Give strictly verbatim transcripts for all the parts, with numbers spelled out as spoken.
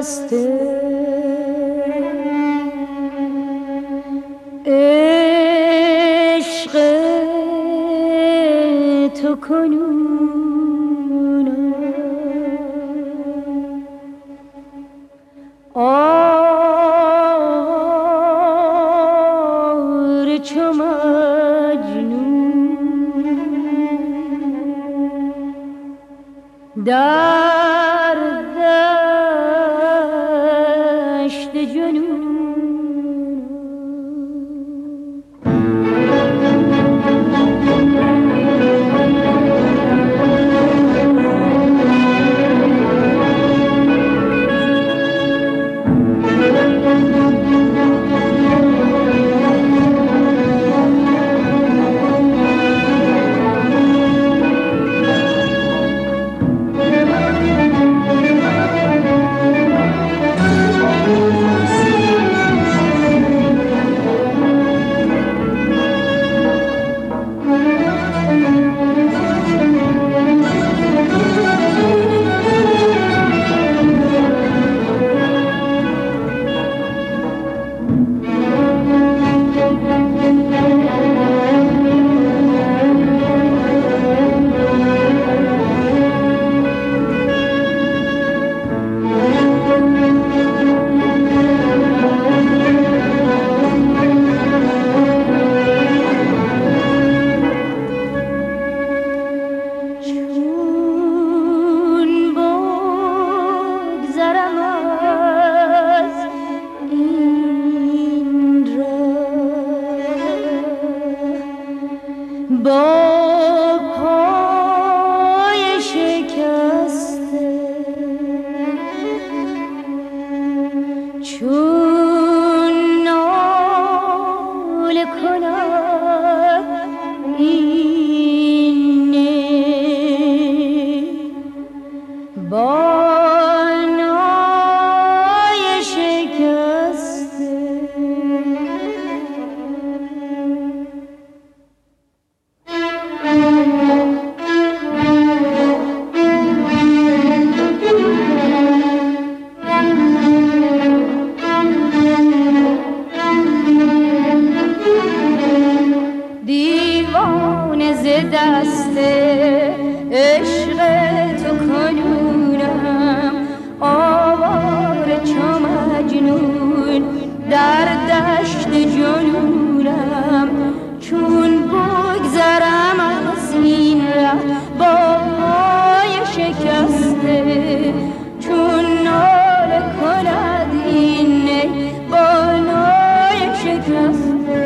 شکسته عشق تو کنون آر چو مجنون در دشت جنون با پای شکسته چون ناله کند این نی با نای شکسته دیوانه ز دست عشق تو کنونم آواره چو مجنون در دشت جنونم چون بگذرم از این ره با پای شکسته چون ناله کند این نی با نای شکسته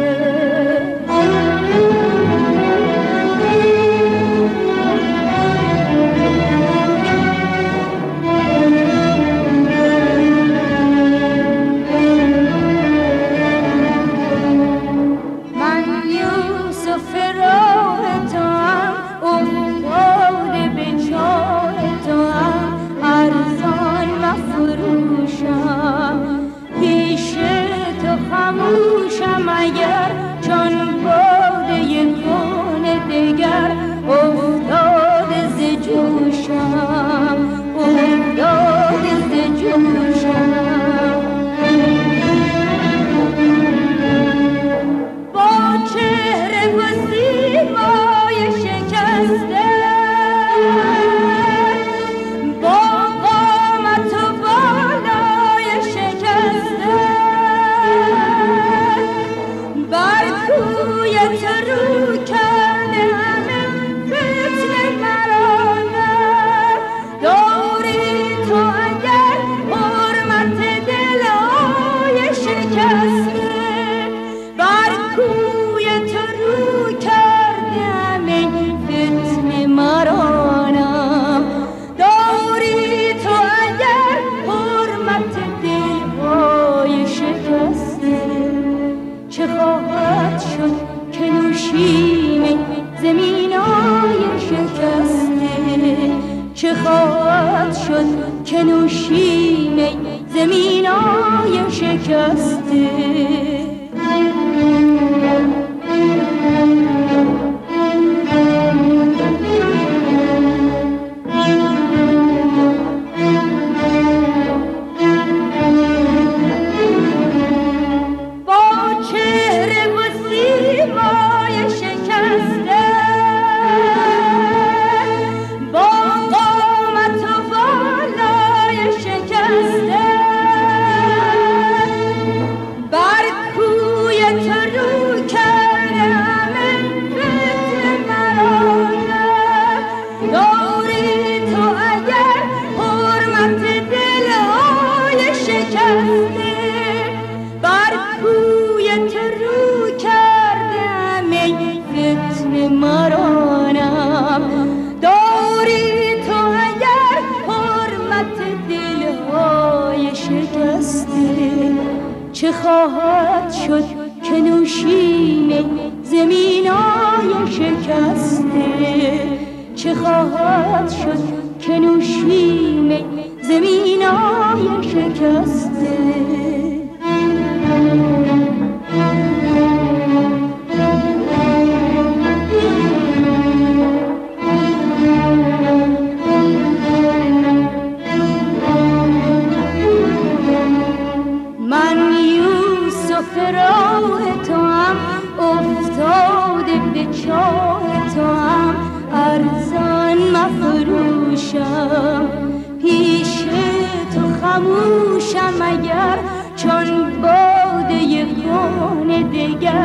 خاموشم اگر چون باده خون دگر افتاده ز جوشم افتاده ز جوشم با چهره و سیمای شکسته با قامت و بالای شکسته بر کوی تو رو کرده همه فتنه مرانه داری تو اگر حرمت دلای شکسته بر کوی تو رو کرده همه فتنه مرانم داری تو اگر حرمت دلهای شکسته چه خواهد شد که نوشیم زمینای شکسته چه خواهد شد که نوشیم زمینای شکسته Thank you. شکسته بر کویت رو کردم ای فتنه مرانم داری تو اگر حرمت دلهای شکسته چه خواهد شد که نوشیم زمینای شکسته چه خواهد شد که نوشیم زمینای شکسته من یوسف راه تو هم افتاده به چاه تو هم ارزان مفروشم پیش تو خموشم اگر چون باده خون دگر